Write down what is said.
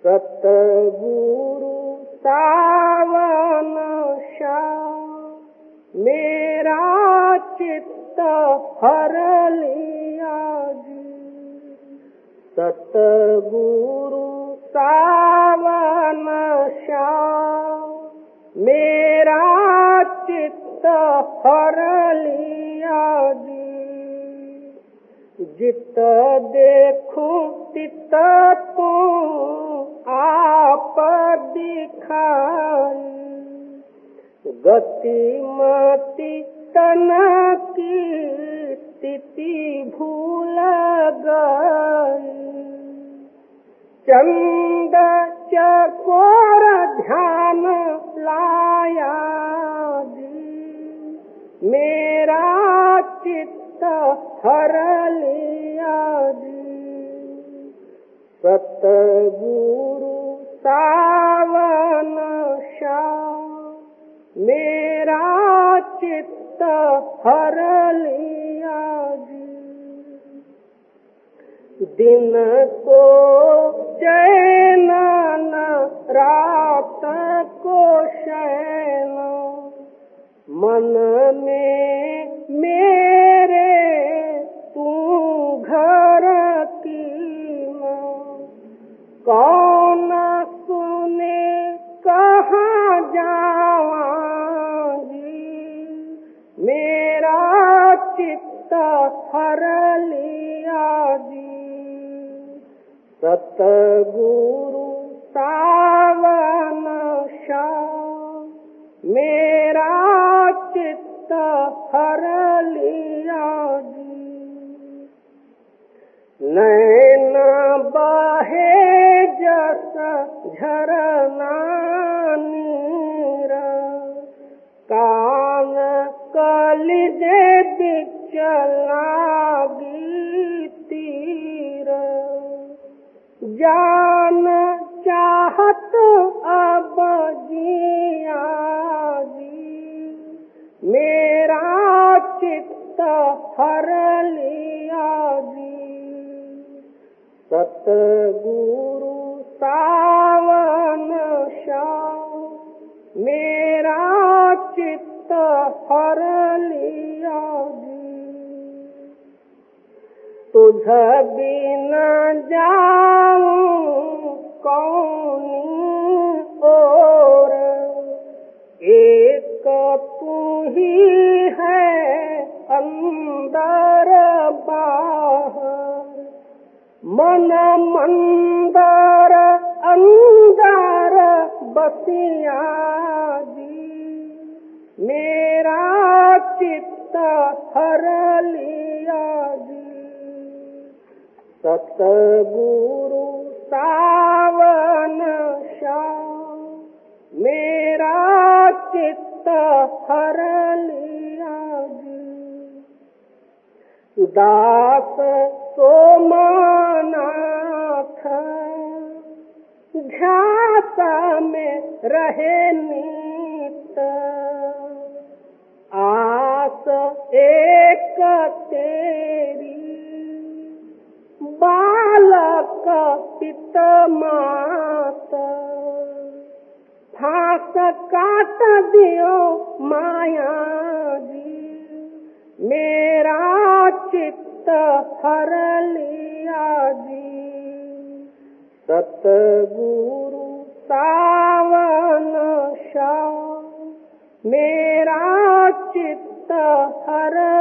सतगुरु सावन श्याम मेरा चित्त हर लिया जी। सतगुरु सावन श्याम मेरा चित्त हर लिया जी। जित देखूं तित तू आप दिखाई, गति मति तन की स्थिति भूल गई। चंद चकोर ध्यान लाया जी, मेरा चित्त हर लिया जी। सतगुरु सावन श्याम मेरा चित्त हर लिया जी। दिन को चैन न रात को शैन, मन में मेरे तू घर कीना। कौन सुने कहाँ जावांगी, मेरा चित्त हर लिया जी। सतगुरु सावन श्याम मेरा चित्त हर लिया जी। नैन बहे जस झरना नीर, कान कलिजे बिच लागी तीर। जान चाहत अब जिया जी, मेरा चित्त हर लिया जी। सतगुरु सावन श्याम मेरा चित्त हर लिया जी। तुझ बिना जाऊं कौनी ओर, एक तू ही है अंदर बाहर। मन मंदर अंदर बसिया जी, मेरा चित्त हर लिया जी। सतगुरु सावन श्याम मेरा चित्त हर लिया जी। दास सोमनाथ ध्यास में रहे नित, आस एक तेरी बालक पित मात। फांस काट दियो माया जी, मेरा चित्त हर लिया जी। सतगुरु सावन श्याम मेरा चित्त हर